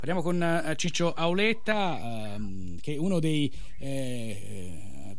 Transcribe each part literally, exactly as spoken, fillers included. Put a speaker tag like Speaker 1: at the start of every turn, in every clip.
Speaker 1: Parliamo con uh, Ciccio Auletta, uh, che è uno dei, eh,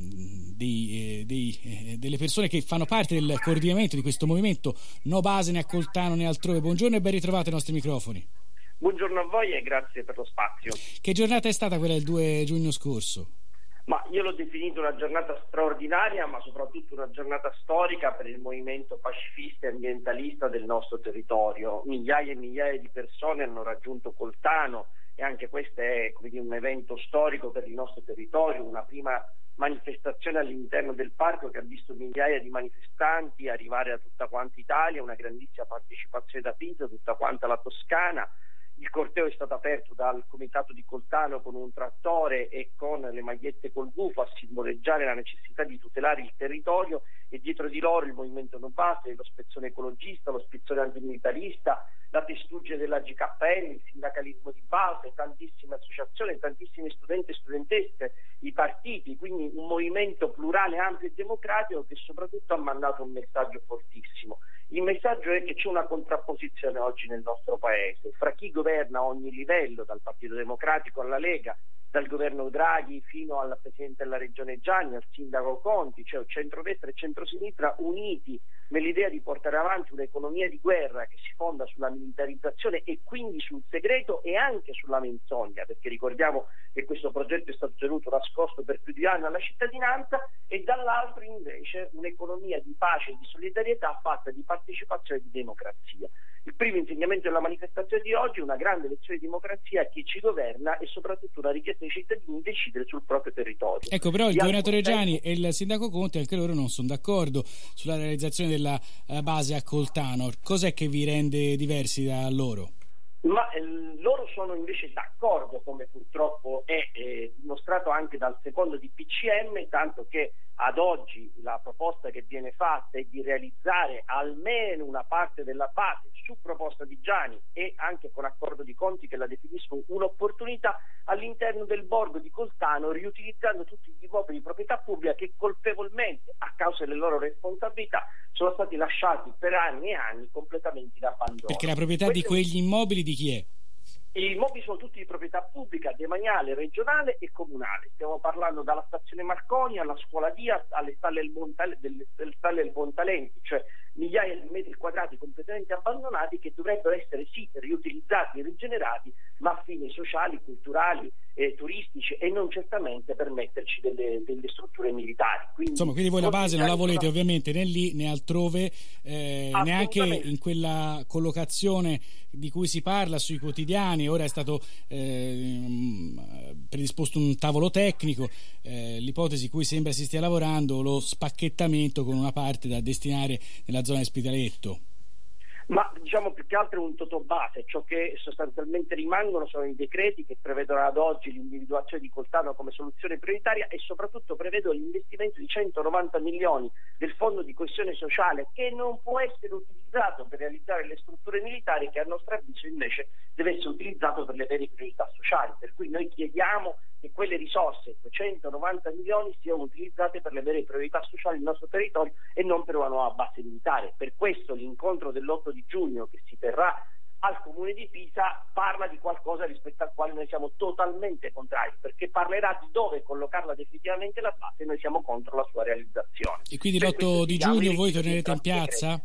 Speaker 1: dei, eh, dei, eh, delle persone che fanno parte del coordinamento di questo movimento No base né a Coltano né altrove. Buongiorno e ben ritrovato ai nostri microfoni.
Speaker 2: Buongiorno a voi e grazie per lo spazio.
Speaker 1: Che giornata è stata quella del due giugno scorso?
Speaker 2: Ma io l'ho definito una giornata straordinaria, ma soprattutto una giornata storica per il movimento pacifista e ambientalista del nostro territorio. Migliaia e migliaia di persone hanno raggiunto Coltano e anche questo è, come dire, un evento storico per il nostro territorio, una prima manifestazione all'interno del parco che ha visto migliaia di manifestanti arrivare da tutta quanta Italia, una grandissima partecipazione da Pisa, tutta quanta la Toscana. Il corteo è stato aperto dal comitato di Coltano con un trattore e con le magliette col gufo a simboleggiare la necessità di tutelare il territorio, e dietro di loro il movimento No base, lo spezzone ecologista, lo spezzone antimilitarista, la testuggine della G K N, il sindacalismo di base, tantissime associazioni, tantissimi studenti e studentesse, i partiti, quindi un movimento plurale, ampio e democratico che soprattutto ha mandato un messaggio fortissimo. Il messaggio è che c'è una contrapposizione oggi nel nostro paese fra chi governa a ogni livello, dal Partito Democratico alla Lega, dal governo Draghi fino al Presidente della Regione Gianni, al Sindaco Conti, cioè centrodestra e centrosinistra uniti nell'idea di portare avanti un'economia di guerra che si fonda sulla militarizzazione e quindi sul segreto e anche sulla menzogna, perché ricordiamo che questo progetto è stato tenuto nascosto per più di anni alla cittadinanza, e dall'altro invece un'economia di pace e di solidarietà fatta di partecipazione e di democrazia. Il primo insegnamento della manifestazione di oggi è una grande lezione di democrazia a chi ci governa e soprattutto una richiesta ai cittadini di decidere sul proprio territorio.
Speaker 1: Ecco, però il
Speaker 2: Di
Speaker 1: governatore
Speaker 2: tempo...
Speaker 1: Gianni e il sindaco Conti, anche loro non sono d'accordo sulla realizzazione della uh, base a Coltano. Cos'è che vi rende diversi da loro?
Speaker 2: Ma eh, loro sono invece d'accordo, come purtroppo è eh, dimostrato anche dal secondo D P C M, tanto che ad oggi la proposta che viene fatta è di realizzare almeno una parte della base su proposta di Gianni e anche con accordo di Conti, che la definiscono un'opportunità, all'interno del borgo di Coltano, riutilizzando tutti gli immobili di proprietà pubblica che colpevolmente, a causa delle loro responsabilità, sono stati lasciati per anni e anni completamente in abbandono.
Speaker 1: Perché la proprietà
Speaker 2: Questo...
Speaker 1: di quegli immobili di chi è?
Speaker 2: I immobili sono tutti di proprietà pubblica, demaniale, regionale e comunale. Stiamo parlando dalla stazione Marconi alla scuola Diaz, alle stalle del, Montale, delle, delle stalle del Montalenti, cioè migliaia di metri quadrati completamente abbandonati che dovrebbero essere sì riutilizzati e rigenerati, ma a fini sociali, culturali, eh, turistici e non certamente per metterci delle, delle strutture militari. Quindi,
Speaker 1: Insomma, quindi voi la base non la volete ovviamente né lì né altrove, eh, neanche in quella collocazione di cui si parla sui quotidiani. Ora è stato eh, predisposto un tavolo tecnico, eh, l'ipotesi cui sembra si stia lavorando, lo spacchettamento con una parte da destinare nella zona di Spitaletto.
Speaker 2: Ma diciamo più che altro è un totobase, ciò che sostanzialmente rimangono sono i decreti che prevedono ad oggi l'individuazione di Coltano come soluzione prioritaria e soprattutto prevedono l'investimento di centonovanta milioni del fondo di coesione sociale, che non può essere utilizzato per realizzare le strutture militari, che a nostro avviso invece deve essere utilizzato per le vere priorità sociali, per cui noi chiediamo che quelle risorse, centonovanta milioni, siano utilizzate per le vere priorità sociali del nostro territorio e non per una nuova base militare. Per questo l'incontro dell'otto di giugno che si terrà al comune di Pisa parla di qualcosa rispetto al quale noi siamo totalmente contrari, perché parlerà di dove collocarla definitivamente la base e noi siamo contro la sua realizzazione.
Speaker 1: E quindi l'otto di giugno voi tornerete in piazza?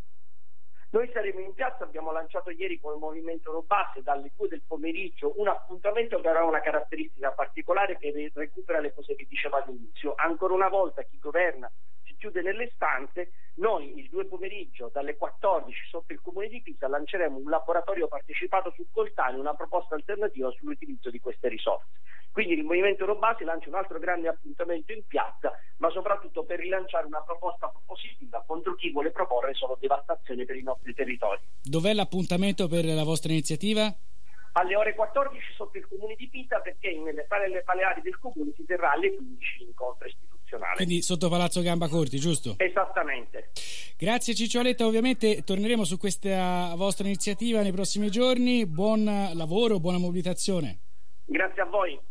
Speaker 2: Noi saremo in piazza, abbiamo lanciato ieri con il movimento No base dalle due del pomeriggio un appuntamento che avrà una caratteristica particolare, che recupera le cose che dicevo all'inizio. Ancora una volta chi governa si chiude nelle stanze. Noi il due pomeriggio dalle quattordici sotto il comune di Pisa lanceremo un laboratorio partecipato su Coltano, una proposta alternativa sull'utilizzo di queste risorse. Quindi il movimento No base lancia un altro grande appuntamento in piazza, ma soprattutto per rilanciare una proposta propositiva contro chi vuole proporre solo devastazione per i nostri territori.
Speaker 1: Dov'è l'appuntamento per la vostra iniziativa?
Speaker 2: Alle ore quattordici sotto il comune di Pisa, perché nelle sale paleari del comune si terrà alle quindici l'incontro istituzionale.
Speaker 1: Quindi sotto Palazzo Gambacorti, giusto?
Speaker 2: Esattamente.
Speaker 1: Grazie Ciccio Auletta, ovviamente torneremo su questa vostra iniziativa nei prossimi giorni. Buon lavoro, buona mobilitazione.
Speaker 2: Grazie a voi.